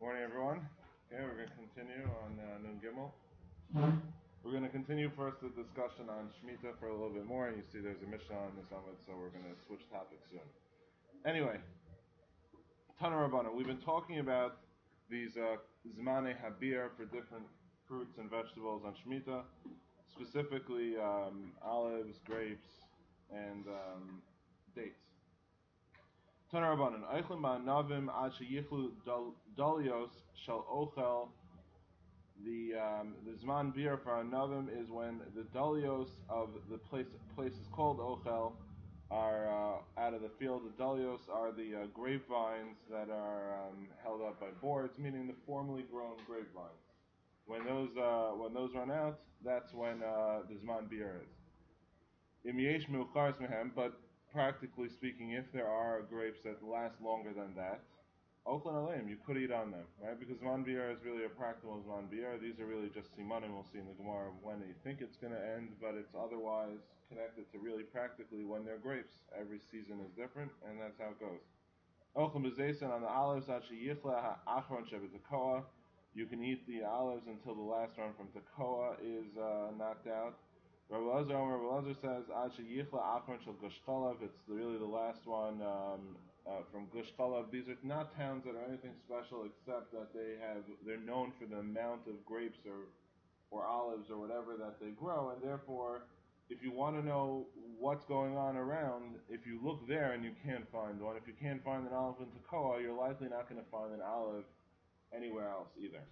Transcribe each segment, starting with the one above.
Morning, everyone. Okay, we're going to continue on Nun Gimel. We're going to continue first the discussion on Shemitah for a little bit more, and you see there's a Mishnah on this Amud, so we're going to switch topics soon. Anyway, Tana Rabbana, we've been talking about these Zmane Habir for different fruits and vegetables on Shemitah, specifically olives, grapes, and dates. Tana Rabbanan, Eichlin Ma'anavim Ad Sheyichlu Dalios Shal Ochel. The Zman Bir for Anavim is when the Dalios of the places called Ochel are out of the field. The Dalios are the grapevines that are held up by boards, meaning the formerly grown grapevines. When those run out, that's when the Zman Bir is. Im yesh meucharis mehem, but practically speaking, if there are grapes that last longer than that, Ochlan aleim, you could eat on them, right? Because Zman Bir is really a practical Zman Bir. These are really just simanim, we'll see in the Gemara when you think it's going to end, but it's otherwise connected to really practically when they're grapes. Every season is different, and that's how it goes. Ochlan b'zeisan on the olives, ashi yichla ha'achron shebet you can eat the olives until the last one from Tekoa is knocked out. Rabbi Elazar says, Ad sheyichla achron shel Gush Chalav, it's really the last one from Gush Chalav. These are not towns that are anything special except that they're known for the amount of grapes or olives or whatever that they grow, and therefore, if you want to know what's going on around, if you look there and you can't find one, if you can't find an olive in Tekoa, you're likely not going to find an olive anywhere else either.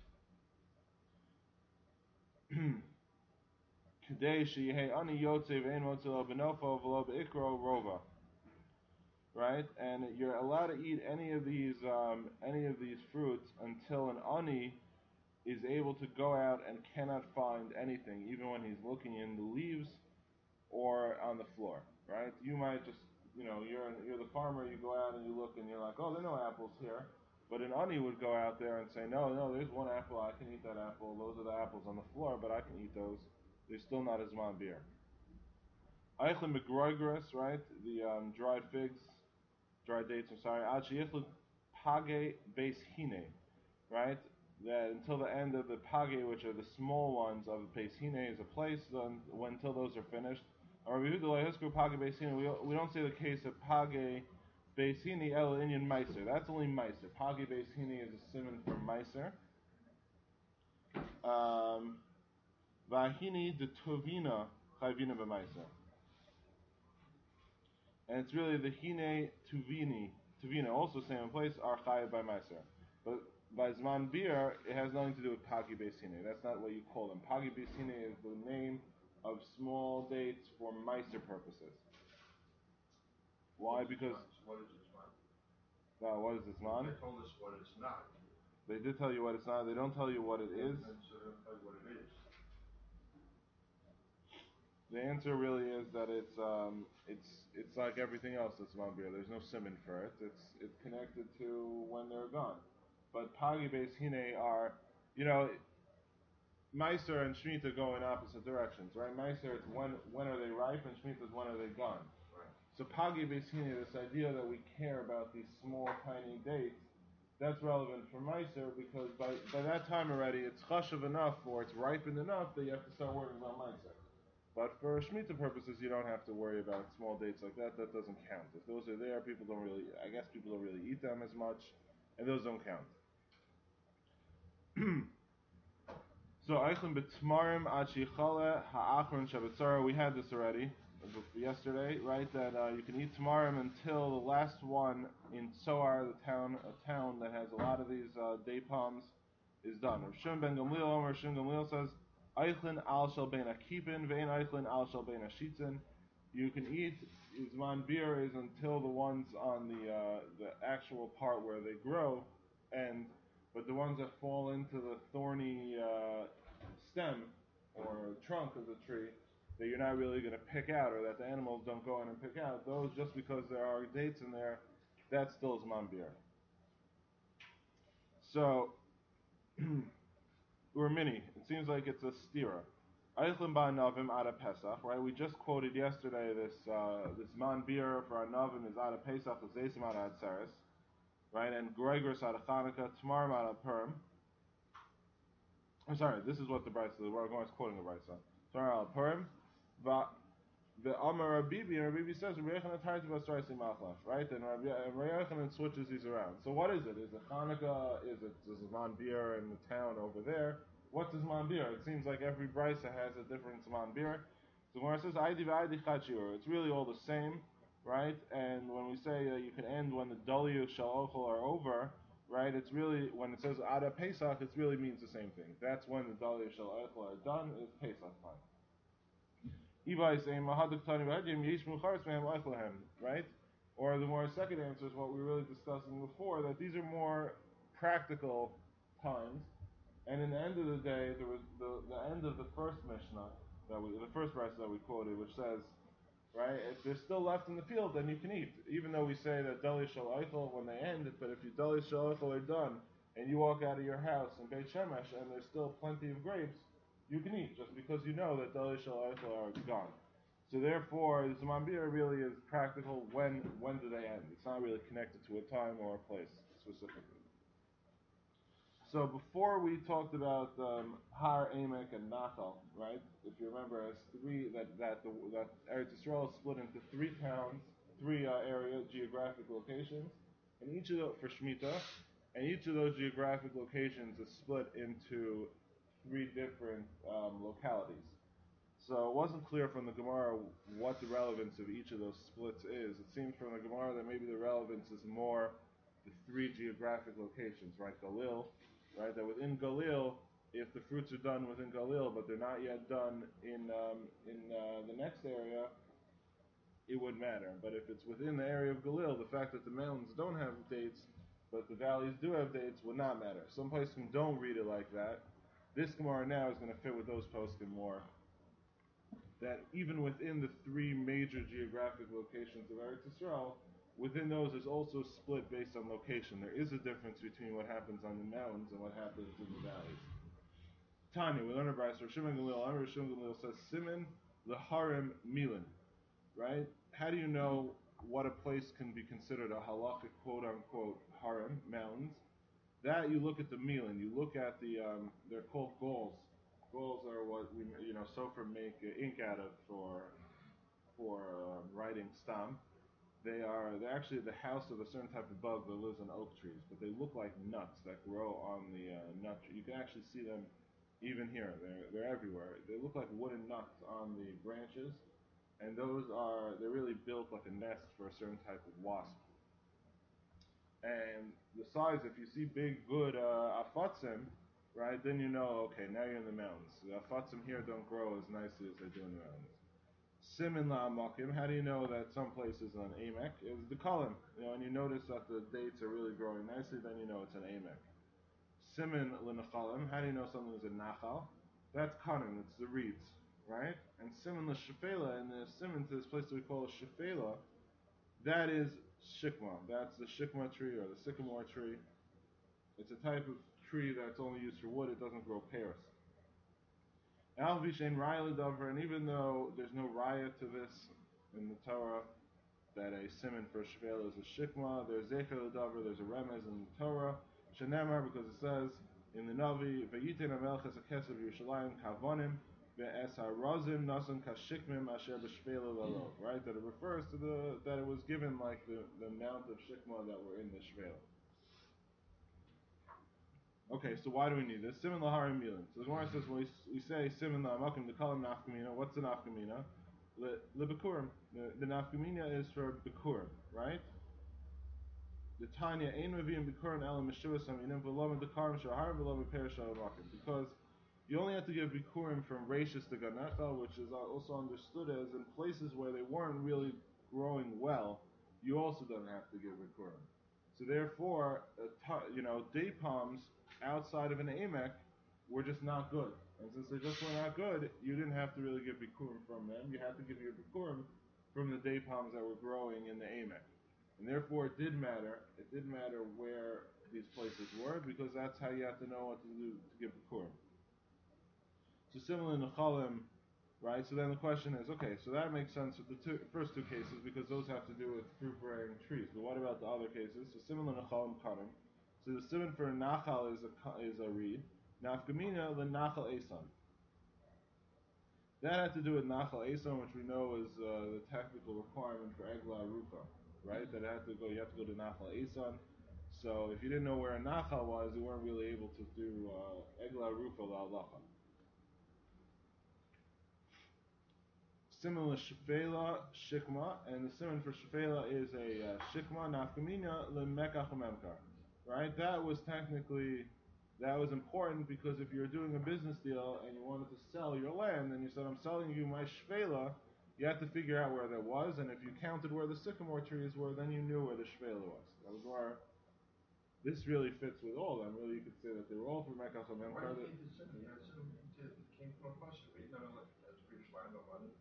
Right, and you're allowed to eat any of these fruits until an ani is able to go out and cannot find anything, even when he's looking in the leaves or on the floor. Right? You might just, you're the farmer. You go out and you look and you're like, oh, there are no apples here. But an ani would go out there and say, no, there's one apple. I can eat that apple. Those are the apples on the floor, but I can eat those. They're still not as Zman Bir. Eichlin begroigris, right? The dried figs, dried dates. Ad sheyichlin page beis hine, right? That until the end of the page, which are the small ones of the beis hine, is a place until those are finished. We don't say the case of page beis hine el inyan meiser. That's only meiser. Page beis hine is a simon for meiser. Vahini de tovina chayvina b'maiser, and it's really the hine tuvina, also same place, are chayav by maiser. But by Zman Bir, it has nothing to do with pagi beis hine. That's not what you call them. Pagi beis hine is the name of small dates for maiser purposes. Why? Because what is it, man? What is this man? They told us what it's not. They did tell you what it's not. They don't tell you what it is. So they don't tell you what it is. The answer really is that it's like everything else that's Zman Bir. There's no simon for it. It's connected to when they're gone. But Pagi Beis Hine are, Meiser and Shemitah go in opposite directions, right? Meiser, it's when are they ripe, and Shemitah is when are they gone. Right. So Pagi Beis Hine, this idea that we care about these small, tiny dates, that's relevant for Meiser because by that time already it's chashav enough or it's ripened enough that you have to start worrying about Meiser. But for Shemitah purposes, you don't have to worry about small dates like that. That doesn't count. If those are there, people don't really eat them as much, and those don't count. So, Eichlin b'tmarim ad shichale ha'achron shabetzara. We had this already yesterday, right? That you can eat tmarim until the last one in Tzoar, a town that has a lot of these date palms, is done. Rav Shimon ben Gamliel says, Eichlin al shel bein akipin vein eichlin al shel bein ashitzin. You can eat Zman Bir is until the ones on the actual part where they grow, but the ones that fall into the thorny stem or trunk of the tree that you're not really going to pick out, or that the animals don't go in and pick out, those just because there are dates in there, that's still Zman Bir. So. Urmini, it seems like it's a stira. Eichlin ba Navim Ada Pesach, right? We just quoted yesterday this Man Bir for our Navim is Ada Pesach, the Zaysim Ada Atzeres. right? And Gregors out of Hanukkah, Tamarim out of Purim. I'm sorry, this is what the Brisa, the Gemara is quoting the Brisa. Tamarim out of Purim, the Amar Rabibi, and Rabibi says, right? And Rabbi Yochanan switches these around. So what is it? Is it Hanukkah? Is it Zman Bir in the town over there? What's Zman Bir? It seems like every Brisa has a different Zman Bir. So Gemara says, it's really all the same, right? And when we say you can end when the Daliyu Shal Ochel are over, right? It's really, when it says Ada Pesach, it really means the same thing. That's when the Daliyu Shal Ochel are done, is Pesach time. Right? Or the more second answer is what we were really discussing before, that these are more practical times. And in the end of the day, there was the end of the first Mishnah, the first verse that we quoted, which says, right, if they're still left in the field, then you can eat. Even though we say that Dali Shal Eichel when they end, but if you Dali Shal Eichel are done, and you walk out of your house in Beit Shemesh, and there's still plenty of grapes, you can eat, just because you know that Dali Shal Eichel are gone. So therefore, the Zman Bir really is practical. When do they end? It's not really connected to a time or a place specifically. So before we talked about Har, Emek, and Nachal, right? If you remember, as three that Eretz Yisrael is split into three towns, three area geographic locations, and each of those for Shemitah, and each of those geographic locations is split into three different localities. So it wasn't clear from the Gemara what the relevance of each of those splits is. It seems from the Gemara that maybe the relevance is more the three geographic locations, right? Galil, right? That within Galil, if the fruits are done within Galil, but they're not yet done in the next area, it wouldn't matter. But if it's within the area of Galil, the fact that the mountains don't have dates, but the valleys do have dates, would not matter. Some poskim don't read it like that. This Gemara now is going to fit with those poskim more. That even within the three major geographic locations of Eretz Yisrael, within those is also split based on location. There is a difference between what happens on the mountains and what happens in the valleys. Tanya, we learn about Rav Shimon Gamliel. Rav Shimon Gamliel says, Simin l'harem milin. Right? How do you know what a place can be considered a halachic quote-unquote harem, mountains? That you look at the milin. You look at the, they're called galls. Galls are what we, Sofer make ink out of for writing stam. They're actually the house of a certain type of bug that lives on oak trees, but they look like nuts that grow on the nut tree. You can actually see them even here. They're everywhere. They look like wooden nuts on the branches, and they're really built like a nest for a certain type of wasp. And the size, if you see big, good afatzim, right, then you know, okay, now you're in the mountains. The afatzim here don't grow as nicely as they do in the mountains. Simin la'amakim, how do you know that some places on Emek is the column? And you notice that the dates are really growing nicely, then you know it's an Emek. Simin l'nechalim, how do you know something is a nachal? That's kanim, it's the reeds, right? And simin l'shefela, and the simin to this place that we call a shefela, that is shikma. That's the shikma tree or the sycamore tree. It's a type of tree that's only used for wood, it doesn't grow pears. And even though there's no raya to this in the Torah, that a siman for shvel is a shikma, there's zecher l'davar, there's a remez in the Torah, shenemar, because it says in the Navi, v'yiten hamelech es hakesav Yerushalayim kavonim, ve'es harazim nasan kashikmim asher b'shvel l'alov, right? That it refers to that it was given like the amount of shikma that were in the shvel. Okay, so why do we need this? Siman laharim milin. So the Gemara says when we say siman la'amakim to call him nafkamina, what's the nafkamina? Le bikurim. The nafkamina is for bikurim, right? The Tanya ein meviim bikurim elam meshuvas aminim v'lo medekarim shahar v'lo meperesh alamakim. Because you only have to give bikurim from Rashis to Ganachal, which is also understood as in places where they weren't really growing well, you also don't have to give bikurim. So therefore, date palms outside of an Emek were just not good. And since they just were not good, you didn't have to really give bikurim from them. You had to give your bikurim from the date palms that were growing in the Emek. And therefore it did matter. It did matter where these places were, because that's how you have to know what to do to give bikurim. So similarly in Nechalim, right? So then the question is, okay, so that makes sense with the first two cases because those have to do with fruit-bearing trees. But what about the other cases? So similar to Nachal and Karim. So the simon for Nachal is a reed. Nafkamina the Nachal Eson. That had to do with Nachal Eson, which we know is the technical requirement for Egla Rufa, right? That you have to go to Nachal Eson. So if you didn't know where a Nachal was, you weren't really able to do Egla Rufa La'alacha. Similar Shfela Shikma, and the simon for Shfela is a Shikma Nafkamina Lemekach Memkar, right? That was important because if you're doing a business deal and you wanted to sell your land and you said, I'm selling you my Shfela, you had to figure out where that was, and if you counted where the sycamore trees were, then you knew where the Shfela was. That was where this really fits with all of them. Really, you could say that they were all from Mekach Memkar. Why do you need the simon? It came from a pasuk. You know, like, as British land of money.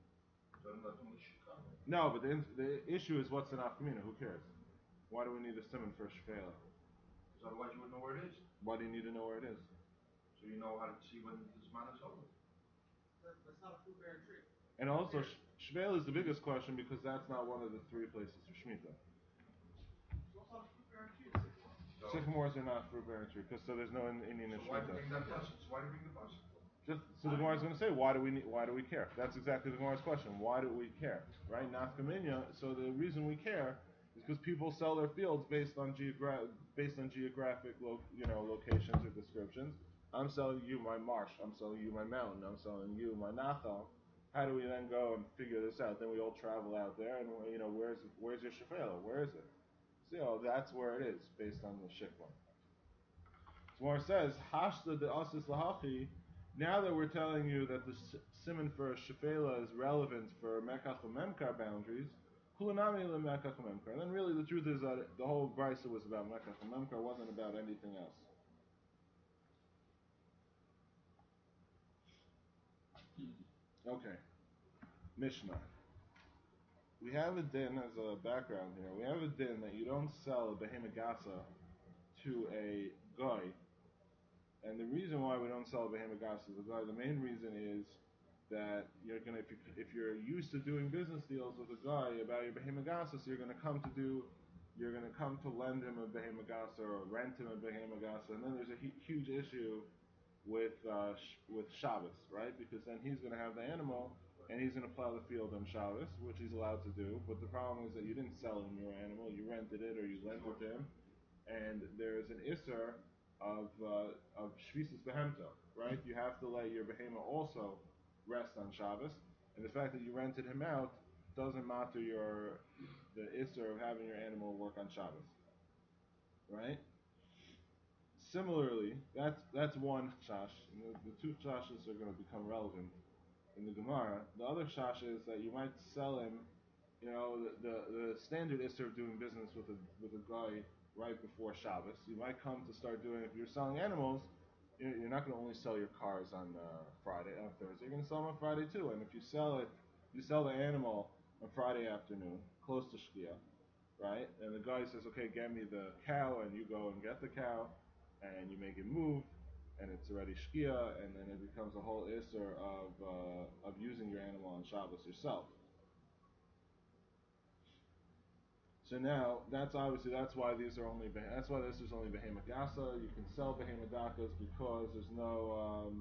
No, but the issue is what's an afkamina? Who cares? Why do we need a simon for a shfela? Because otherwise you wouldn't know where it is. Why do you need to know where it is? So you know how to see when this man is over. That's not a fruit-bearing tree. And also, shfela is the biggest question because that's not one of the three places for shmita. It's also not a fruit-bearing tree. Sycamores are not fruit-bearing tree because there's no Indian in why do shmita. you bring that pasuk? Why do you bring the pasuk? So the Gemara is going to say, why do we care? That's exactly the Gemara's question. Why do we care? Right? Nafkaminya. So the reason we care is because people sell their fields based on geographic locations or descriptions. I'm selling you my marsh. I'm selling you my mountain. I'm selling you my nachal. How do we then go and figure this out? Then we all travel out there, and where's your shefela? Where is it? So that's where it is based on the shikwa. So Gemara says, Hashta de asis lahachi. Now that we're telling you that the simon for shefela is relevant for Mekach Memkar boundaries, kulanami le Mekach Memkar. Then really the truth is that the whole brisa was about Mekach Memkar, wasn't about anything else. Okay, Mishnah. We have a din as a background here. We have a din that you don't sell a behemah gasa to a guy. And the reason why we don't sell a behemah gasa to a guy, the main reason is that if you're used to doing business deals with a guy about your behemah gasa, so you're going to come to lend him a behemah gasa or rent him a behemah gasa, and then there's a huge issue with Shabbos, right? Because then he's going to have the animal and he's going to plow the field on Shabbos, which he's allowed to do. But the problem is that you didn't sell him your animal; you rented it or you lent it to him, and there's an isser of shvisas behemta, right? You have to let your behemah also rest on Shabbos, and the fact that you rented him out doesn't matter the isser of having your animal work on Shabbos, right? Similarly, that's one chash. The two chashes are going to become relevant in the Gemara. The other chash is that you might sell him. The standard isser of doing business with a guy right before Shabbos. You might come to start doing, if you're selling animals, you're not going to only sell your cars on Thursday. You're going to sell them on Friday too. And if you sell the animal on Friday afternoon, close to Shkia, right? And the guy says, okay, get me the cow, and you go and get the cow, and you make it move, and it's already Shkia, and then it becomes a whole isser of using your animal on Shabbos yourself. So now that's why this is only behemah gasa. You can sell behemah dakas because there's no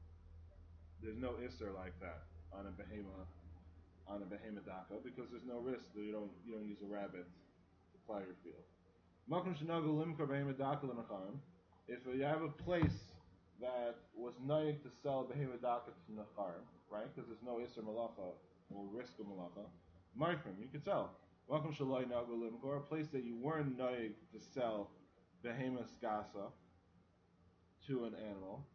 isser like that on a behemah daka because there's no risk that you don't use a rabbit to plow your field. If you have a place that was naig to sell behemah daka to nacharim, right? Because there's no isser malacha or risk of malacha, ma'ifrim you could sell. Welcome Shalai Nagulim, or a place that you weren't naig to sell behemoth gasa to an animal.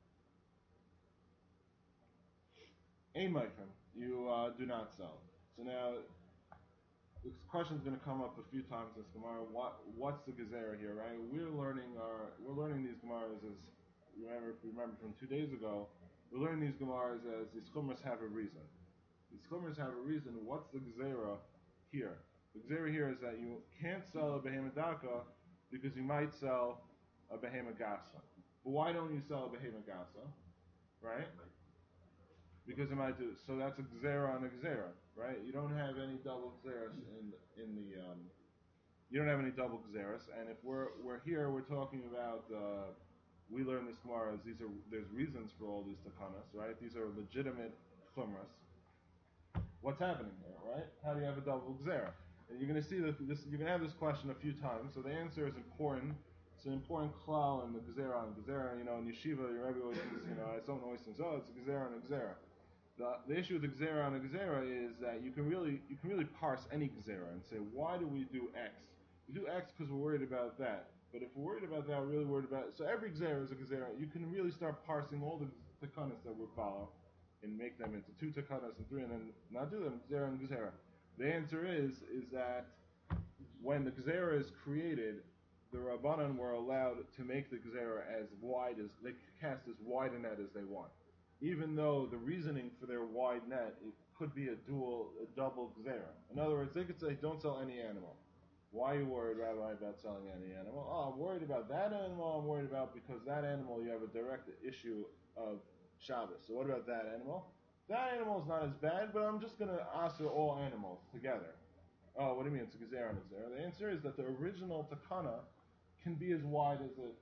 Ein ma'ifrim, you do not sell. So now, this question is going to come up a few times in this Gemara. What's the gezerah here, right? We're learning these Gemaras as if you remember from 2 days ago. We're learning these Gemaras as these chumras have a reason. These chumras have a reason. What's the gezerah here? The gezerah here is that you can't sell a behemah daka because you might sell a behemah gasa. But why don't you sell a behemah gasa? Right? because it might do. So that's a gzera on a gzera, right? You don't have any double gzeras in the you don't have any double gzeras. And if we're here, we're talking about we learn this tomorrow as there's reasons for all these takanas, right? These are legitimate chumras. What's happening here, right? How do you have a double gzera? And you're going to see that you're going to have this question a few times. So the answer is important. It's an important klal in the gzera. And gzera, in yeshiva, your Rebbe always says, someone always thinks, oh, it's a gzera and a gzera. The issue with the gzera and a gzera is that you can really parse any gzera and say, why do we do X? We do X because we're worried about that. But if we're worried about that, we're really worried about it. So every gzera is a gzera. You can really start parsing all the takanas that we follow and make them into 2 takanas and 3, and then not do them gzera and gzera. The answer is that when the gzera is created, the Rabbanan were allowed to make the gzera as wide as they cast as wide a net as they want, even though the reasoning for their wide net it could be a double gzera. In other words, they could say, don't sell any animal. Why are you worried, Rabbi, about selling any animal? Oh, I'm worried about that animal. I'm worried about because that animal you have a direct issue of Shabbos. So what about that animal? That animal is not as bad, but I'm just going to answer all animals together. Oh, what do you mean it's a gzera and a gzera? The answer is that the original takana can be as wide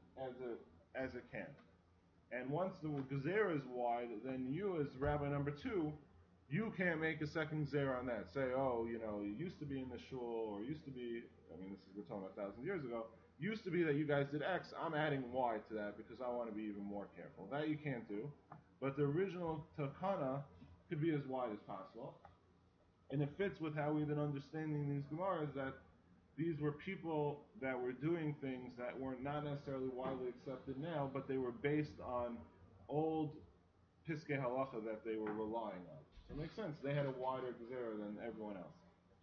as it can. And once the gzera is wide, then you as Rabbi number 2, you can't make a second gzera on that. Say, oh, it used to be in the shul, or used to be, we're talking about 1,000 years ago, used to be that you guys did X, I'm adding Y to that because I want to be even more careful. That you can't do. But the original takana could be as wide as possible. And it fits with how we've been understanding these Gemaras, that these were people that were doing things that were not necessarily widely accepted now, but they were based on old Piskei Halacha that they were relying on. So it makes sense. They had a wider gzera than everyone else.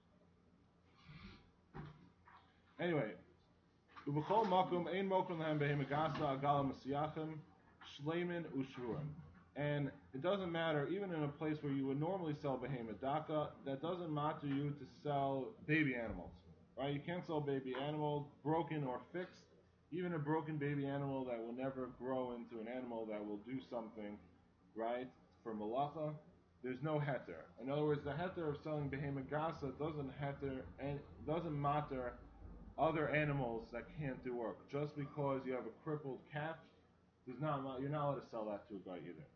Anyway, Ubechol makom ein mokum lehem behemagasa agala masiyachim shleimin ushvurim. And it doesn't matter, even in a place where you would normally sell behemoth daka, that doesn't matter you to sell baby animals, right? You can't sell baby animals, broken or fixed. Even a broken baby animal that will never grow into an animal that will do something, right, for malacha, there's no heter. In other words, the heter of selling behemoth gasa doesn't matter other animals that can't do work. Just because you have a crippled calf, you're not allowed to sell that to a guy either.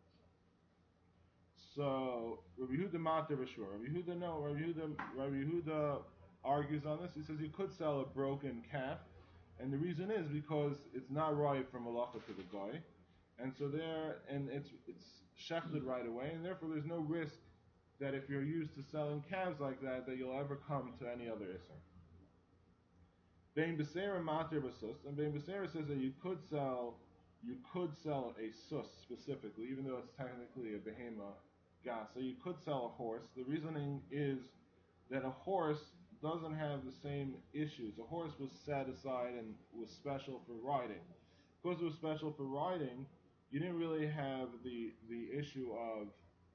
So Rabbi Yehuda mater b'shur. Rabbi Yehuda argues on this. He says you could sell a broken calf, and the reason is because it's not right from malacha to the guy, and so it's shechted right away, and therefore there's no risk that if you're used to selling calves like that you'll ever come to any other isser. Bein b'seira mater b'sus, and Bein b'seira says that you could sell a sus specifically, even though it's technically a behemoth gas. So you could sell a horse. The reasoning is that a horse doesn't have the same issues. A horse was set aside and was special for riding. Because it was special for riding, you didn't really have the issue of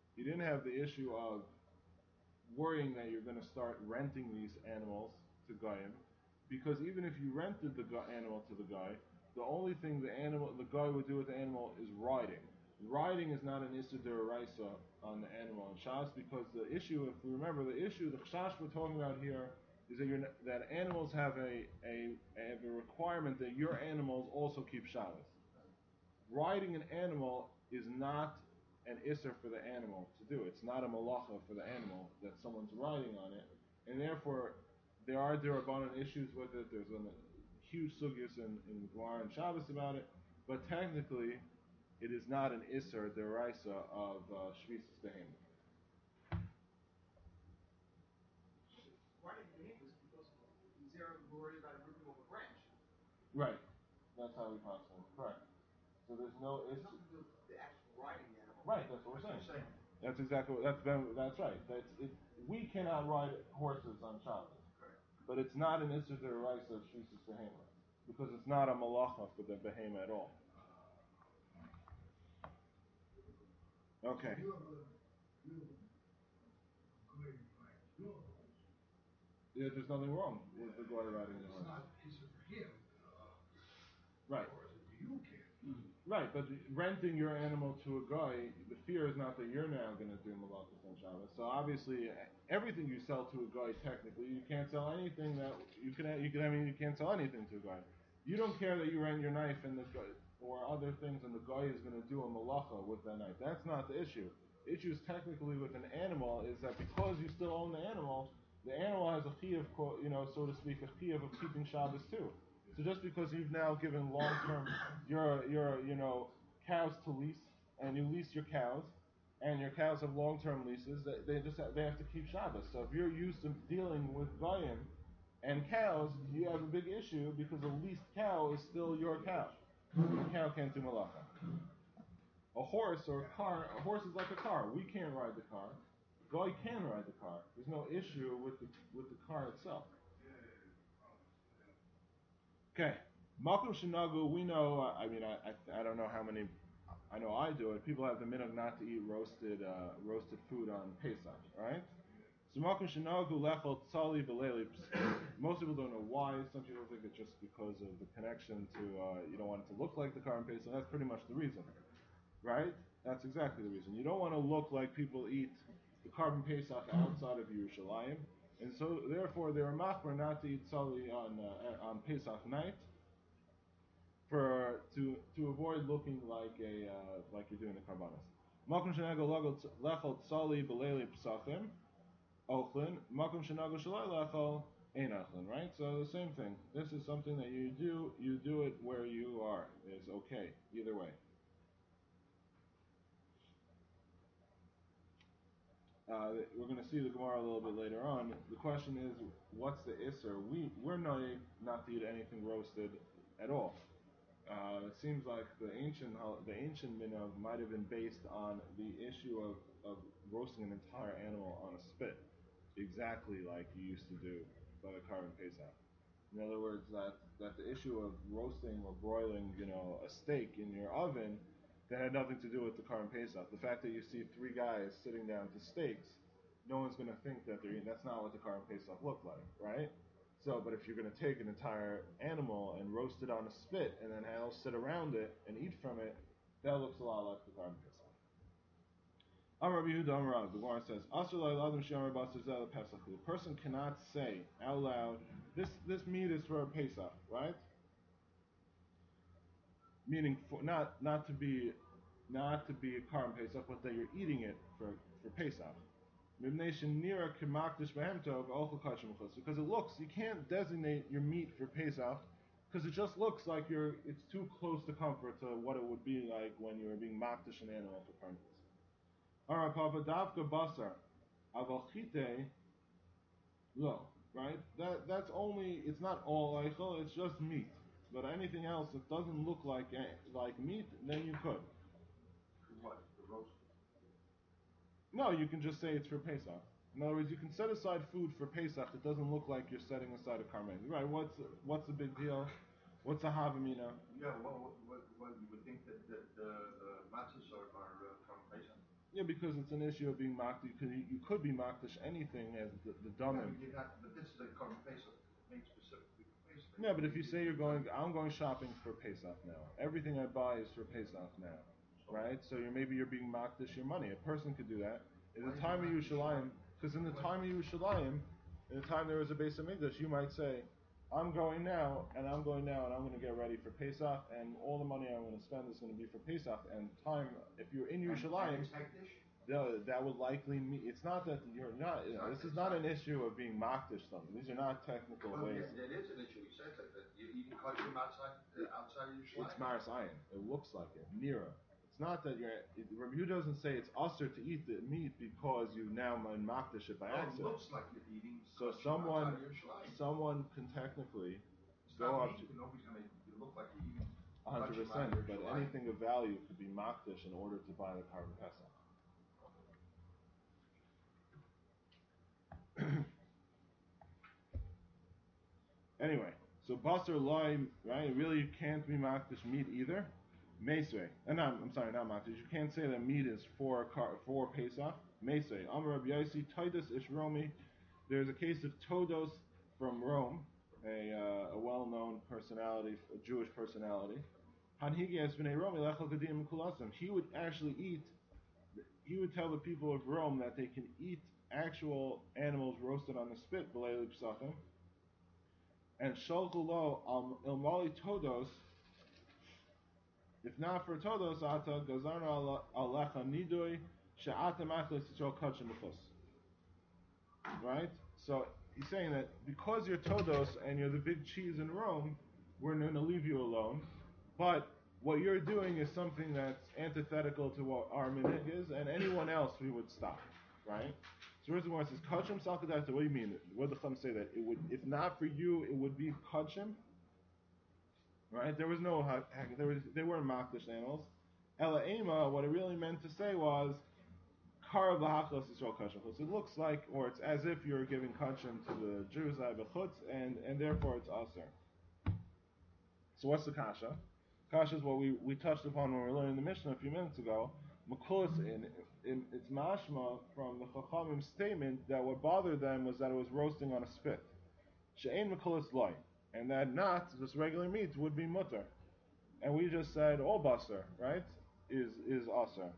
worrying that you're going to start renting these animals to Goyim, because even if you rented the animal to the guy, the only thing the guy would do with the animal is riding. Riding is not an issur d'oraisa on the animal in Shabbos, because the issue, if we remember, the chash we're talking about here is that animals have a requirement that your animals also keep Shabbos. Riding an animal is not an issur for the animal to do. It's not a malacha for the animal that someone's riding on it, and therefore there are derabanan issues with it. There's a huge sugyas in Gemara and Shabbos about it, but technically it is not an issur d'oraisa of shvisas behemoth. Riding behemoths because they're worried about ripping off a branch. Right. That's how we possible. Correct. So there's no It's issue. nothing to do with the actual riding animal. Right. That's what we're saying. That's exactly what that's right. We cannot ride horses on Shabbos. But it's not an issur d'oraisa of shvisas behemoth, because it's not a malacha for the behemoth at all. Okay. Yeah, there's nothing wrong with the guy riding the horse. It's not easy for him. Right. You can. Right, but renting your animal to a guy, the fear is not that you're now going to do malachas on Shabbos. So obviously, everything you sell to a guy, technically, you can't sell anything that you can. You can't sell anything to a guy. You don't care that you rent your knife and the guy or other things, and the guy is going to do a malacha with that knife. That's not the issue. The issue is technically with an animal is that because you still own the animal has a chiyuv, so to speak, a chiyuv of keeping Shabbos too. So just because you've now given long-term your cows to lease, and you lease your cows, and your cows have long-term leases, they have to keep Shabbos. So if you're used to dealing with goyim and cows, you have a big issue because a leased cow is still your cow. The cow can't do malacha. A horse or a car, a horse is like a car. We can't ride the car. Goy can ride the car. There's no issue with the car itself. Okay, Makom Shinagu, we know, I don't know how many, I know I do it, people have the minhag not to eat roasted food on Pesach, right? So Makom Shinagu lechol tzali v'leili, most people don't know why, some people think it's just because of the connection to, you don't want it to look like the Karban Pesach, that's pretty much the reason, right? That's exactly the reason. You don't want to look like people eat the Karban Pesach outside of Yerushalayim. And so, therefore, they were machmer not to eat tzali on Pesach night, to avoid looking like like you're doing the karbanos. Makom shenago lechol tzali b'leili pesachim ochlin. Makom shenago shalai lechol ein ochlin. Right. So the same thing. This is something that you do. You do it where you are. It's okay either way. We're going to see the Gemara a little bit later on. The question is, what's the Isser? We're not to eat anything roasted at all. It seems like the ancient minhag might have been based on the issue of roasting an entire animal on a spit, exactly like you used to do by the Karban Pesach. In other words, that the issue of roasting or broiling, a steak in your oven, that had nothing to do with the Karban Pesach. The fact that you see three guys sitting down to steaks, no one's going to think that they're eating. That's not what the Karban Pesach looked like, right? So, but if you're going to take an entire animal and roast it on a spit and then sit around it and eat from it, that looks a lot like the Karban Pesach. Amar Rabbi Yehuda Amar Rav, the Gemara says, the person cannot say out loud, this meat is for a Pesach, right? Meaning not to be a Karban Pesach, but that you're eating it for Pesach. Because it looks, you can't designate your meat for Pesach because it just looks like it's too close to comfort to what it would be like when you were being makdish an animal for Karban Pesach. Alright, Papa, davka basar, avachite lo, right? That's only, it's not all eichel, it's just meat. But anything else that doesn't look like meat, then you could. What? The roast? No, you can just say it's for Pesach. In other words, you can set aside food for Pesach that doesn't look like you're setting aside a karban. Right? What's the big deal? What's a havamina? Yeah, well, you would think that the matzahs are Karban Pesach. Yeah, because it's an issue of being makdish. You could be makdish anything as the damim. Yeah, but this is a Karban Pesach made specifically for Pesach. Yeah, but if you say I'm going shopping for Pesach now. Everything I buy is for Pesach now. Right? So maybe you're being makdish your money. A person could do that. In the time of Yerushalayim, because in the time of Yerushalayim, in the time there was a Beis Hamikdash, you might say, I'm going now, and I'm going to get ready for Pesach, and all the money I'm going to spend is going to be for Pesach. And if you're in Yerushalayim, that would likely mean, it's not that you're not, this is not an issue of being makdish something. These are not technical ways. It is an issue. He says that you're eating kosher outside Yerushalayim. It's Maris Ayin. It looks like it. Nira. It's not that Rabbi Yehuda doesn't say it's usher to eat the meat because you now makdish it by accident. It looks like you're eating. So someone can technically go up to. Nobody's going to look like you're eating. 100%, but anything of value could be makdish in order to buy the Karban Pesach. Anyway, so basar loy, right? Really, you can't be makdish meat either. Meisvei. I'm sorry, not makdish. You can't say that meat is for Pesach. Meisvei. Amar Rabbi Yossi, Todos ish Romi. There's a case of Todos from Rome, a well-known personality, a Jewish personality, Hanhigias b'nei Rome lechol kadim kulasam. He would actually eat. He would tell the people of Rome that they can eat actual animals roasted on the spit, b'leili psachim, and sholchu lo al ilmali todos. If not for todos, ata gazarna alecha nidui she'ata machlis yisrael kachim b'chus. Right? So he's saying that because you're todos and you're the big cheese in Rome, we're going to leave you alone. But what you're doing is something that's antithetical to what our minhag is, and anyone else we would stop. Right? So first of all, it says kachim salkadata. What do you mean? What did the Chum say that it would? If not for you, it would be kachim. Right? There was no they weren't makdish animals. Ela ema, what it really meant to say was karav lahachlos Yisrael kachim. So it looks like, or it's as if you're giving kachim to the Jews bechutz, and therefore it's aser. So what's the kasha? Kasha is what we touched upon when we were learning the Mishnah a few minutes ago. Makulas in it's mashma from the Chachamim statement that what bothered them was that it was roasting on a spit. She'ein makulas loy. And that not just regular meat would be mutter, and we just said all basar, right? Is aser.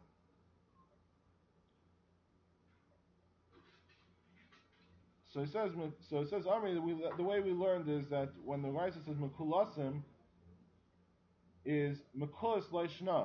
So it says Army. The way we learned is that when the Raisa says mekulasim, is mekulas loishna,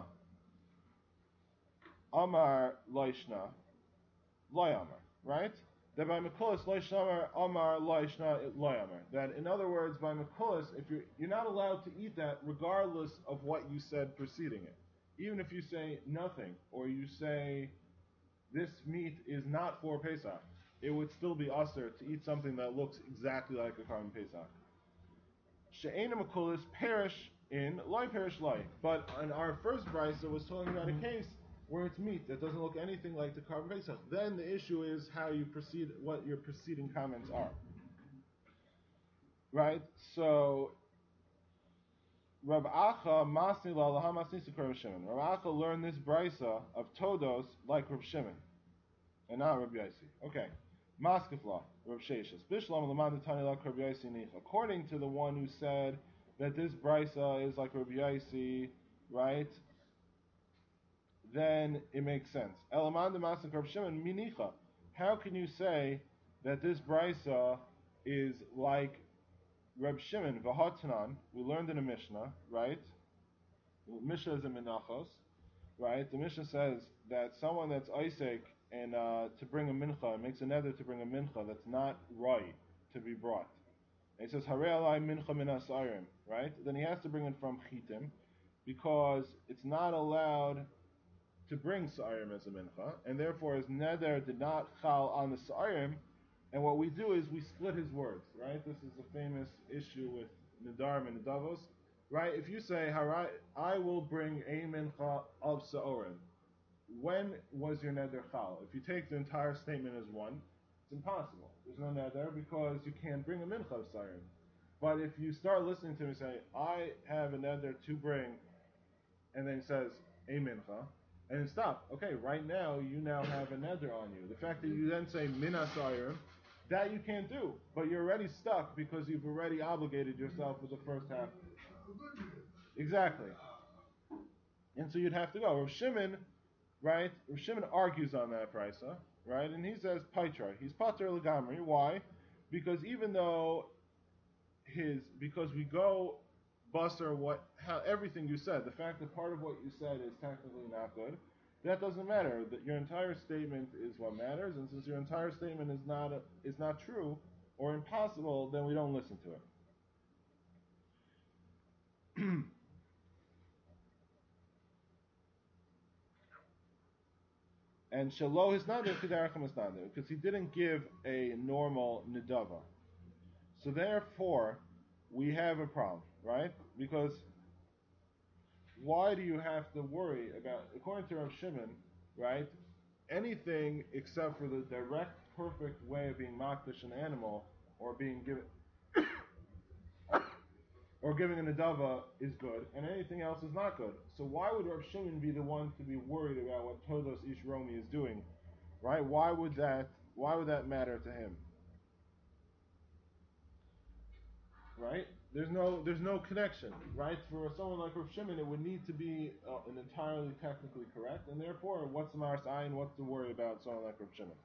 amar loishna, loyamar, right? That by Mekulas loishamar amar loishna loyamar. That in other words, by Mekulas, if you're not allowed to eat that regardless of what you said preceding it. Even if you say nothing, or you say this meat is not for Pesach, it would still be usher to eat something that looks exactly like a Karban Pesach. She'ena Mekulas perish in loy perish loy. But in our first brisa was talking about a case where it's meat that doesn't look anything like the Karban Pesach. Then the issue is how you proceed, what your preceding comments are. Right? So, Rav Acha masni la'alaha masni sekar Rav Shimon. Rav Acha learned this brisa of todos like Rav Shimon, and not Rav Yaisi. Okay. Maskefla, Rav Sheshis. Bishlam l'man tani like Rav Yaisi nicha. According to the one who said that this brisa is like Rav Yaisi, right? Then it makes sense. Elaman de Masan Rav Shimon minicha. How can you say that this brisa is like Reb Shimon v'hatanan? We learned in a Mishnah, right? Mishnah is in Menachos, right? The Mishnah says that someone that's Isaac and to bring a mincha makes a nether to bring a mincha that's not right to be brought. And he says Harei alai mincha min asayrim, right? Then he has to bring it from chitim because it's not allowed to bring Sa'arim as a mincha, and therefore his neder did not chal on the Sa'arim, and what we do is we split his words, right? This is a famous issue with Nedarim and Nedavos, right? If you say, I will bring a mincha of Sa'arim, when was your neder chal? If you take the entire statement as one, it's impossible. There's no neder because you can't bring a mincha of Sa'arim. But if you start listening to him and say, I have a neder to bring, and then he says, a mincha, and then stop. Okay, right now you now have a neder on you. The fact that you then say min asayrim, that you can't do, but you're already stuck because you've already obligated yourself with the first half. Exactly. And so you'd have to go. Rav Shimon, right? Rav Shimon argues on that brisa, right? And he says paitra. He's pater legamri. Why? Because even though because we go Basar, how everything you said, the fact that part of what you said is technically not good, that doesn't matter. That your entire statement is what matters, and since your entire statement is not true or impossible, then we don't listen to it. And shalo is not there because he didn't give a normal nidava. So therefore, we have a problem, right? Because why do you have to worry about, according to Rav Shimon, right? Anything except for the direct, perfect way of being makdish an animal or being given or giving an adava is good, and anything else is not good. So why would Rav Shimon be the one to be worried about what Todos Ish Romi is doing, right? Why would that matter to him, right? there's no connection, right? For someone like Rav Shimon, it would need to be an entirely technically correct, and therefore, what's the Maris Ayin? What's to worry about someone like Rav Shimon?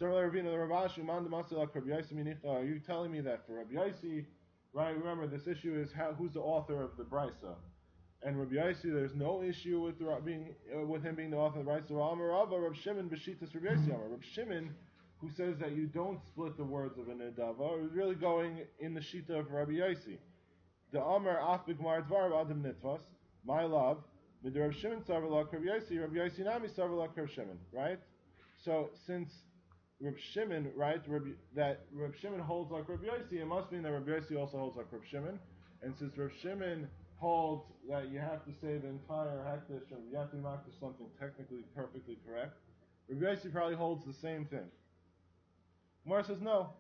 Are you telling me that for Rabbi Yossi, right? Remember, this issue is who's the author of the Brisa, and Rabbi Yossi, there's no issue with with him being the author of the Brisa. Rav Shimon b'shitas Rabbi Yossi. Rav Shimon, who says that you don't split the words of a nedava, is really going in the shita of Rabbi Yossi. The Amar Af B'Gmar Dvar Adam Nitvas, my love, Mid Rav Shimon Savarlak Rav Yossi Nami Savarlak Rav Shimon, right? So since Rav Shimon, right, that Rav Shimon holds like Rav Yossi, it must mean that Rav Yossi also holds like Rav Shimon, and since Rav Shimon holds that you have to say the entire hektish, or you have to be makdish something technically perfectly correct, Rav Yossi probably holds the same thing. Gemara says no,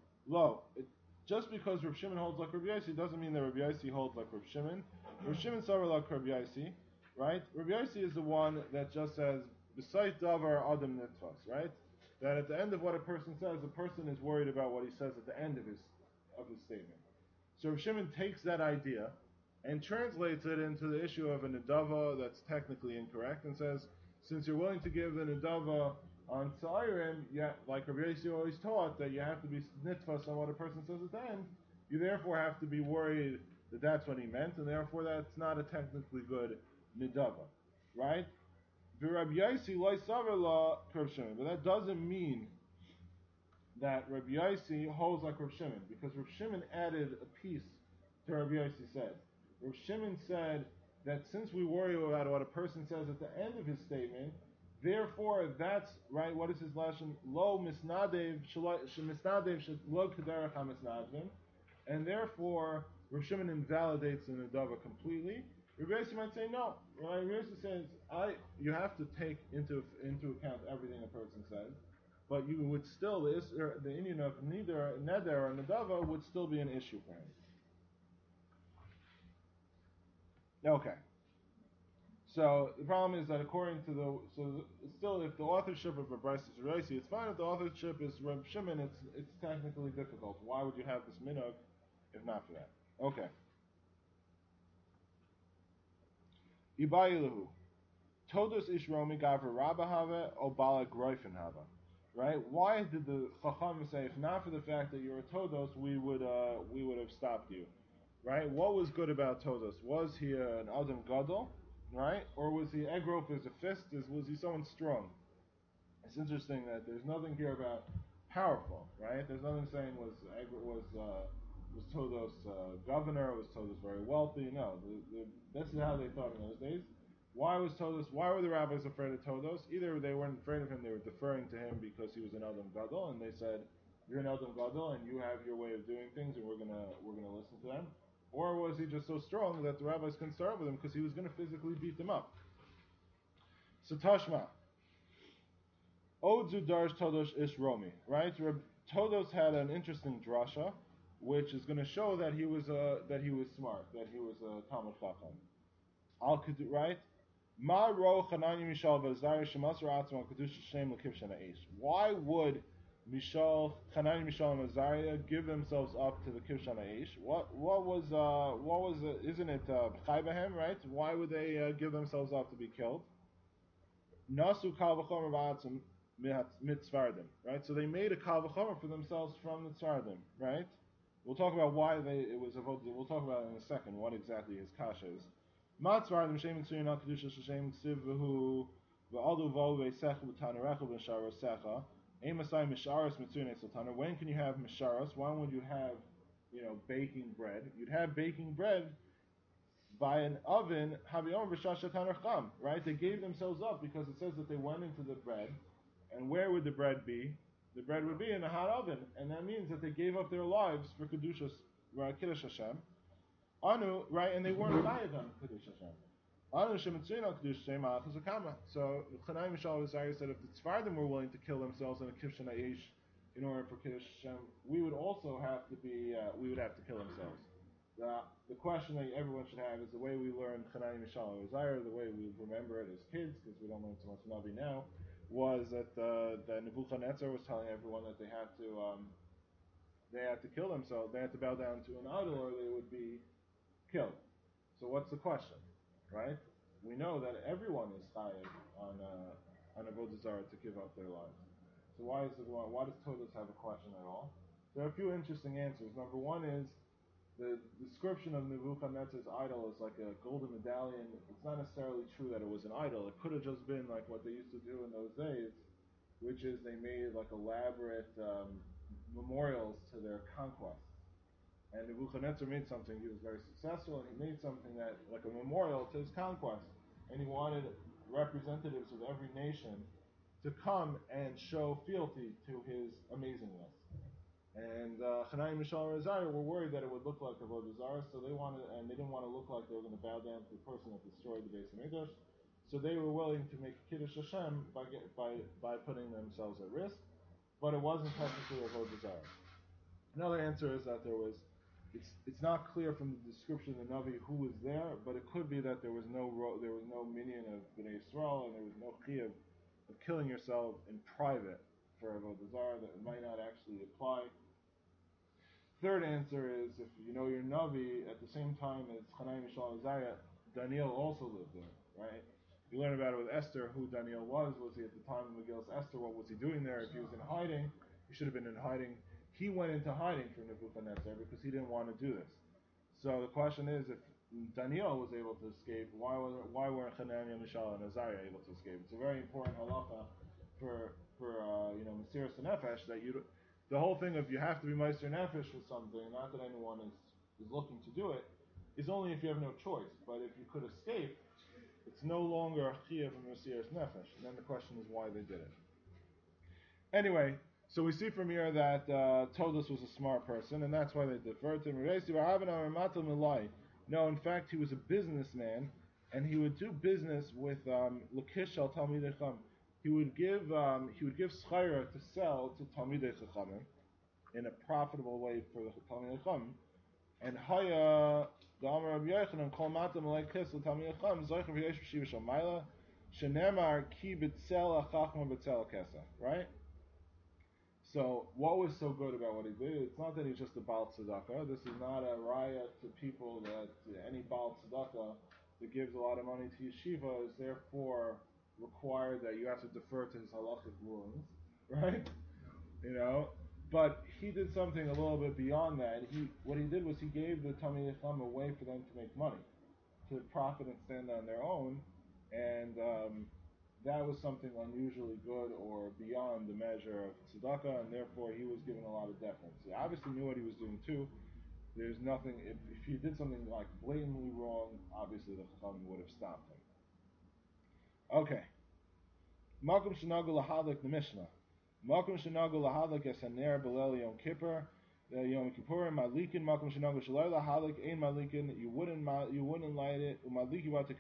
just because Rav Shimon holds like Rav Yossi doesn't mean that Rav Yossi holds like Rav Shimon. Rav Shimon saw like Rav Yossi, right? Rav Yossi is the one that just says b'sayt davar adam nitvas, right? That at the end of what a person says, the person is worried about what he says at the end of his statement. So Rav Shimon takes that idea and translates it into the issue of a nedava that's technically incorrect, and says, since you're willing to give the nedava on Tzairim, like Rabbi Yossi always taught, that you have to be nitfas on what a person says at the end, you therefore have to be worried that that's what he meant, and therefore that's not a technically good nedava, right? Rabbi Yossi loy savar la Rav Shimon, but that doesn't mean that Rabbi Yossi holds like Rav Shimon, because Rav Shimon added a piece to Rabbi Yossi said. Rav Shimon said that since we worry about what a person says at the end of his statement, therefore that's right. What is his lashon? Lo misnadev misnadev lo kederach hamisnadvim, and therefore Rav Shimon invalidates the nedava completely. Rabbi Yossi might say no. Rabbi Yossi says you have to take into account everything a person says, but you would still the Indian of neither neder or nedava would still be an issue for him. Okay. So the problem is that according to still if the authorship of Rabbi Yossi, it's fine if the authorship is Reb Shimon, it's technically difficult. Why would you have this minhag if not for that? Okay. Ibayilahu. Todos ish romi gavra rabba hava o bala groifen hava. Right? Why did the Chacham say if not for the fact that you're a Todos, we would have stopped you? Right? What was good about Todos? Was he an Adam Gadol? Right? Or was he Egrof as a fist? Was he someone strong? It's interesting that there's nothing here about powerful, right? There's nothing saying was Todos governor, was Todos very wealthy? No, this is how they thought in those days. Why were the rabbis afraid of Todos? Either they weren't afraid of him, they were deferring to him because he was an Adam Gadol, and they said, you're an Adam Gadol and you have your way of doing things, and we're gonna listen to them. Or was he just so strong that the rabbis couldn't start with him because he was going to physically beat them up? So Tashma. Odzu Darsh Todos Ish Romi. Right? Todos had an interesting drasha, which is going to show that he was smart, that he was a Talmud Chacham. Right? Ma ro Chanani Mishal Vazar Shemasar Atzma Kedush Shem Lekivshan Aish. Why would Hanani, Mishal, and Azariah give themselves up to the Kivshan Aish? Isn't it Chai Behem, right? Why would they give themselves up to be killed? Nasu Kal V'chomer Ba'atzim Mitzvardim, right? So they made a Kal V'chomer for themselves from the Tzvardim, right? We'll talk about why it was a vote. We'll talk about it in a second, what exactly his kasha is. Matzvardim Shem Tzuyun Al Kedusha Shem Ksiv V'hu V'Alu Vo V'Sech V'Tanarecha V'Shara Secha. When can you have misharos? Why would you have, baking bread? You'd have baking bread by an oven, right? They gave themselves up because it says that they went into the bread, and where would the bread be? The bread would be in a hot oven, and that means that they gave up their lives for Kedushas, Kiddush Hashem. Anu, right? And they weren't alive on Kiddush Hashem. So Chanai Mishal Azariah said if the Tzvardim were willing to kill themselves in a Kivshan Aish in order for Kiddush Hashem, we would also have to kill themselves. The question that everyone should have is the way we learned Chanai Mishal Azariah, the way we remember it as kids, because we don't learn so much Navi now, was that Nebuchadnezzar was telling everyone that they had to kill themselves, they had to bow down to an idol, or they would be killed. So what's the question, right? We know that everyone is chayav on avodah zarah to give up their lives. So why does Todos have a question at all? There are a few interesting answers. Number one is the description of Nebuchadnezzar's idol is like a golden medallion. It's not necessarily true that it was an idol. It could have just been like what they used to do in those days, which is they made like elaborate memorials to their conquests. And Nebuchadnezzar made something. He was very successful, and he made something that like a memorial to his conquest. And he wanted representatives of every nation to come and show fealty to his amazingness. And Hananiah, Mishael, and Azariah were worried that it would look like Avodah Zarah, so they didn't want to look like they were going to bow down to the person that destroyed the Beis Hamikdash. So they were willing to make Kiddush Hashem by putting themselves at risk, but it wasn't technically Avodah Zarah. Another answer is that it's not clear from the description of the Navi who was there, but it could be that there was no minion of Bnei Yisrael, and there was no chiyuv of killing yourself in private for Avodah Zarah, that it might not actually apply. Third answer is, if you know your Navi, at the same time as Hananiah, Mishael, and Azariah, Daniel also lived there, right? You learn about it with Esther, who Daniel was. Was he at the time of Megillus Esther? What was he doing there? If he was in hiding, he should have been in hiding. He went into hiding from Nebuchadnezzar because he didn't want to do this. So the question is, if Daniel was able to escape, why weren't Hananiah, Mishael, and Azariah able to escape? It's a very important halacha for Mesiras Nefesh, that the whole thing of you have to be Meiser Nefesh with something, not that anyone is looking to do it, is only if you have no choice. But if you could escape, it's no longer a chiyuv of Mesiras Nefesh. And then the question is why they did it. Anyway, so we see from here that Todos was a smart person, and that's why they deferred to him. No, in fact, he was a businessman, and he would do business with Lakish al Talmidei Chacham. He would give schayra to sell to Talmidei Chachamim in a profitable way for the Talmidei Chacham. And Haya the Amar Rabbi Yochanan Kol Matam Like Kis Talmidei Chacham Zoicher V'Yesh B'Shiva Shamayla Shenemar Ki B'Tzel Achachma B'Tzel Kesa. Right. So what was so good about what he did? It's not that he's just a Baal Tzedakah. This is not a raya to people that any Baal Tzedakah that gives a lot of money to yeshiva is therefore required that you have to defer to his halachic rulings, right? You know, but he did something a little bit beyond that. What he did was he gave the Talmidei Chacham a way for them to make money, to profit and stand on their own, and that was something unusually good or beyond the measure of tzedakah, and therefore he was given a lot of deference. He obviously knew what he was doing too. There's nothing, if he did something like blatantly wrong, obviously the Chacham would have stopped him. Okay. Malkum shenagu lahadlik the Mishnah. Malkum shenagu lahadlik esaner belel Yom Kippur. Yom Kippur malikin malkum shenagu shalai lahadlik ein malikin. You wouldn't light it. Umaliki bata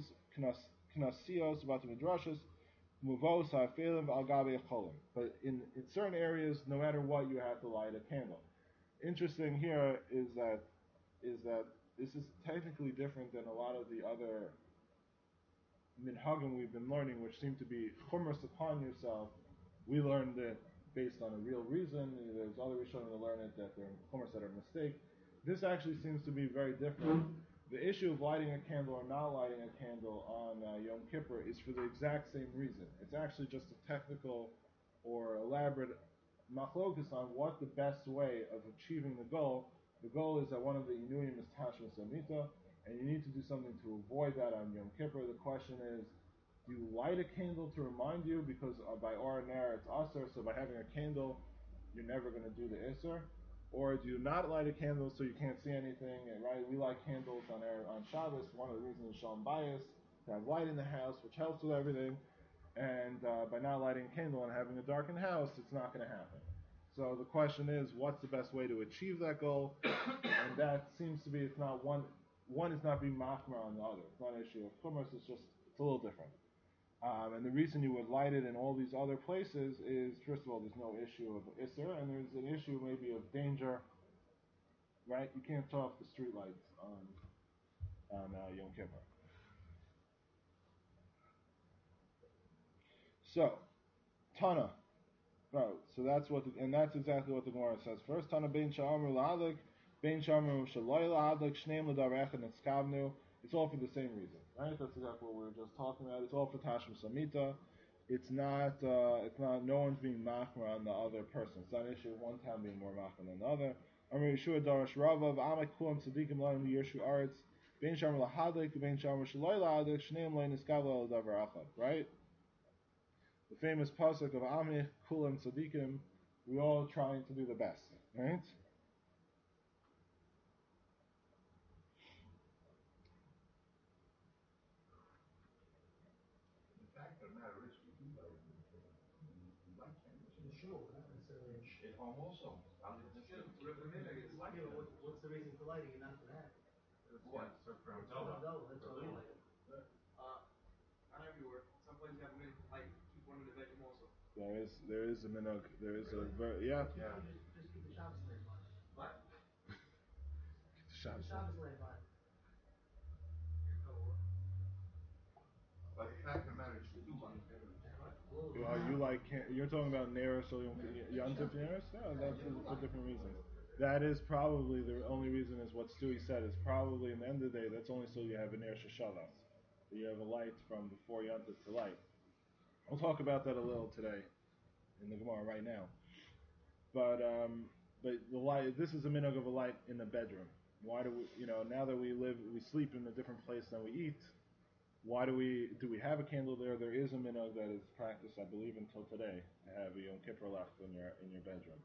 knasios bata midrashos. Muvos ha'afelim al gabe cholim. But in certain areas, no matter what, you have to light a candle. Interesting here is that this is technically different than a lot of the other minhagim we've been learning, which seem to be chumras upon yourself. We learned it based on a real reason. There's other Rishonim to learn it that they're chumras that are a mistake. This actually seems to be very different. The issue of lighting a candle or not lighting a candle on Yom Kippur is for the exact same reason. It's actually just a technical or elaborate machlokus on what the best way of achieving the goal. The goal is that one of the Inuyim is Tashmas Amita, and you need to do something to avoid that on Yom Kippur. The question is, do you light a candle to remind you, because by Or it's Asr, so by having a candle, you're never going to do the Isser? Or do you not light a candle so you can't see anything? And, right, we light candles on Shabbos. One of the reasons is Shalom Bayis, to have light in the house, which helps with everything. And by not lighting a candle and having a darkened house, it's not going to happen. So the question is, what's the best way to achieve that goal? And that seems to be, it's not one is not being machmir on the other. It's not an issue of chumras, it's a little different. And the reason you would light it in all these other places is, first of all, there's no issue of Isser, and there's an issue maybe of danger, right? You can't turn off the street lights on Yom Kippur. So, Tana. Right, so that's exactly what the Gemara says. First, Tana bein sha'amru la'alik, Bein Sharmu Shaloi La'adlik Shneim L'Darech and Nitzkavnu. It's all for the same reason, right? That's exactly what we were just talking about. It's all for Tashma Samita. It's not. No one's being machmer on the other person. It's not an issue of one town being more machmer than the other. Amar Yeshua Darash Ravav Amek Kulam Tzadikim Laim Yershu Aretz Bein Sharmu L'Hadlik Bein Sharmu Shaloi La'adlik Shneim Lo Nitzkavnu L'Davar Achad. Right? The famous pasuk of Amech Kulam Tzadikim. We all trying to do the best, right? The fact of the matter is, we do like In the shul, not necessarily in at home also. What's what's the reason for lighting and not for that? What? Double, that's all we like. not everywhere. Some places have them in, like, keep one in the bedroom also. There is a minhag. There is a very yeah. Just keep the Shabbos lamp on. What? The Shabbos lamp on. But the fact of the matter is, we do like it. You're talking about Nera, so Yantif Neris? No, that's for different reasons. That is probably the only reason is what Stewie said. Is probably in the end of the day, that's only so you have a Ner Shashavas. You have a light from before Yantif to light. We'll talk about that a little today in the Gemara right now. But the light. This is a minhag of a light in the bedroom. Why do we? Now that we sleep in a different place than we eat. Why do we have a candle there? There is a minhag that is practiced, I believe, until today, to have a Yom Kippur left in your bedroom.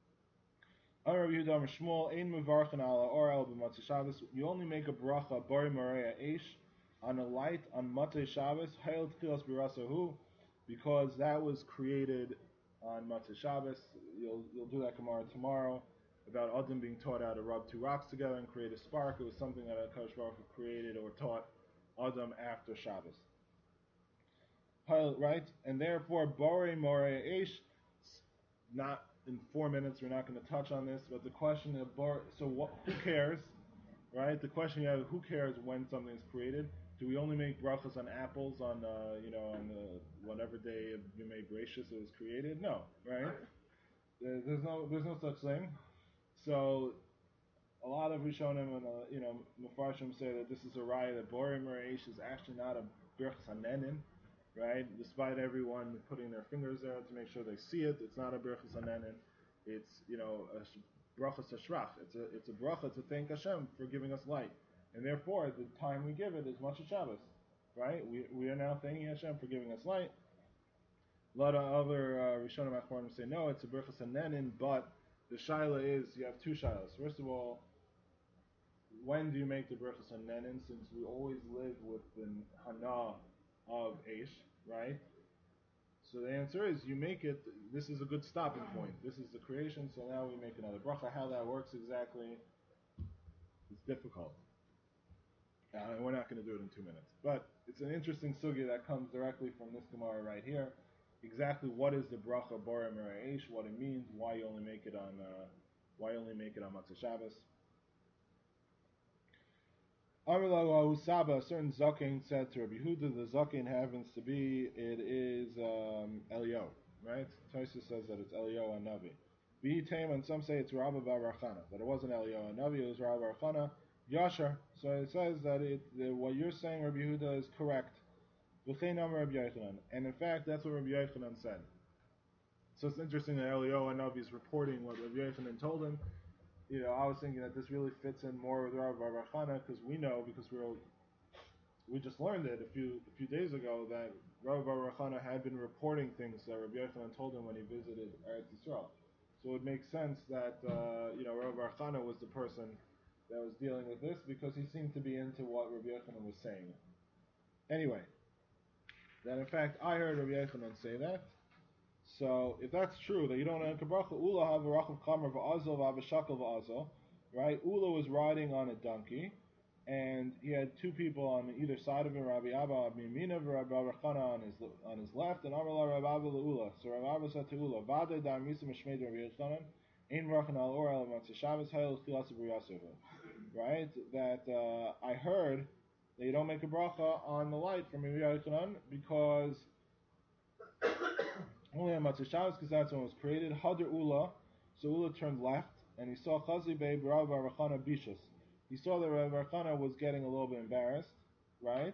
You only make a bracha bari mareya eish on a light on Matzei Shabbos, Hayel Tchilas B'Rasahu, because that was created on Matzei Shabbos. You'll do that Gemara tomorrow about Adam being taught how to rub two rocks together and create a spark. It was something that HaKadosh Baruch Hu created or taught Adam after Shabbos. Right? And therefore, Borei Morei Eish, not in 4 minutes, we're not going to touch on this, but the question of who cares? Right? The question you have, who cares when something is created? Do we only make brachas on apples on the whatever day of Yemei Bereshis it was created? No, right? There's no such thing. So a lot of Rishonim and Mefarshim say that this is a raya that Borei Moreish is actually not a Birchas Hanenin, right? Despite everyone putting their fingers there to make sure they see it, it's not a Birchas Hanenin. It's a Brachas Hashrach. It's a bracha to thank Hashem for giving us light, and therefore the time we give it is much as Shabbos, right? We are now thanking Hashem for giving us light. A lot of other Rishonim Achronim say no, it's a Birchas Hanenin, but the shaila is, you have two shailas. First of all, when do you make the Birchas Hanenin? Since we always live with the Hana of Eish, right? So the answer is, you make it, this is a good stopping point. This is the creation, so now we make another bracha. How that works exactly is difficult. And we're not going to do it in 2 minutes. But it's an interesting sugya that comes directly from this Gemara right here. Exactly what is the bracha Borei Merei Eish, what it means, why you only make it on Matzah Shabbos. Amar Saba, a certain zaken said to Rabbi Yehuda, the zaken happens to be, it is Elio, right? Tosfos says that it's Elio Navi. V'yitem, and some say it's Rabba Bar Chana, that it wasn't Elio Navi, it was Rabba Bar Chana, Yashar. So it says that what you're saying, Rabbi Yehuda, is correct. V'chein Amar Rabbi Yochanan, and in fact, that's what Rabbi Yochanan said. So it's interesting that Elio Navi is reporting what Rabbi Yochanan told him. I was thinking that this really fits in more with Rabbi Bar Chana, because we know, because we just learned it a few days ago, that Rabbi Bar Chana had been reporting things that Rabbi Yochanan told him when he visited Eretz Yisrael. So it makes sense that Rabbi Bar Chana was the person that was dealing with this, because he seemed to be into what Rabbi Yochanan was saying. Anyway, that in fact I heard Rabbi Yochanan say that. So if that's true, that you don't have bracha, Ula have a rachav kamer v'azol v'avashakal v'azol, right? Ula was riding on a donkey, and he had two people on either side of him, Rabbi Abba Mimina v'Rabbi Chana on his left, and Amar Rabbi Abba Ula. So Rabbi Abba said to Ula, Vade da misa mishmeid Rabbi Yochanan, ein brachan al or el matzah Shabbos hayel chilas b'riyasehu. Right? That I heard that you don't make a bracha on the light from Rabbi Yochanan because only on Matzah Shabbos, because that's when it was created. Hadar Ula, so Ula turned left, and he saw Chazi Bey Rav Bar Chana Bishus. He saw that Rav Bar Chana was getting a little bit embarrassed, right?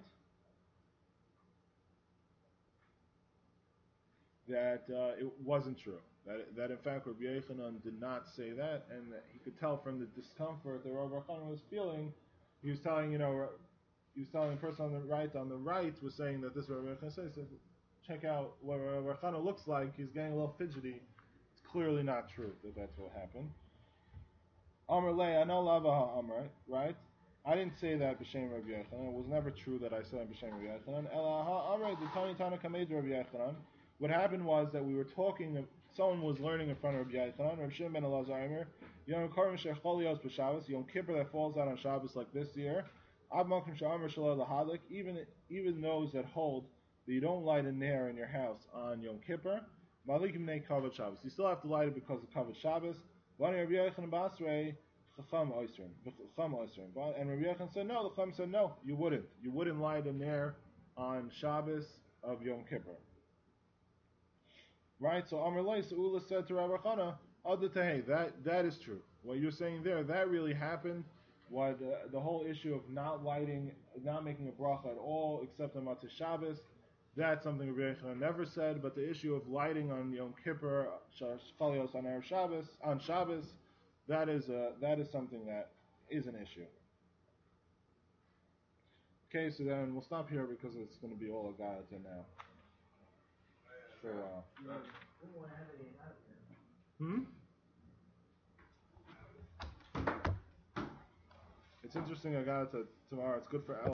That it wasn't true. That in fact Rabbi Yochanan did not say that, and that he could tell from the discomfort that Rav Bar Chana was feeling. He was telling the person on the right was saying that this is what Rabbi Yochanan says. He said, check out what Rav Bar Chana looks like. He's getting a little fidgety. It's clearly not true that that's what happened. Amr lei ano lava Amr, right? I didn't say that b'shem Rabbi Yochanan. It was never true that I said it b'shem Rabbi Yochanan. Ela ha Amr the Tani Tana Kamed Rabbi Yochanan. What happened was that we were talking. Someone was learning in front of Rabbi Yochanan. Rabbi Shimon ben Elazar Amr. Yom Karim Shecholios b'Shabbos. Yom Kippur that falls out on Shabbos like this year. Ab Makim Sha'amr Shalal Lahadlik. Even those that hold that you don't light a nair in your house on Yom Kippur. Malikim Nei Kavod Shabbos. You still have to light it because of Kavod Shabbos. Rabbi Yochanan Basrei. And Rabbi Yochanan said no. The Chacham said no. You wouldn't light a nair on Shabbos of Yom Kippur. Right? So Amr Lai Seula said to Rabbi Chana, that is true. What you're saying there, that really happened. What the whole issue of not making a bracha at all except on Matzah Shabbos, that's something Rabbi Yochanan never said. But the issue of lighting on Yom Kippur, Chalios on Erev Shabbos, on Shabbos, that is something that is an issue. Okay, so then we'll stop here because it's going to be all a Galata now. For a while. We don't want to have any out there. It's interesting, I got it tomorrow. It's good for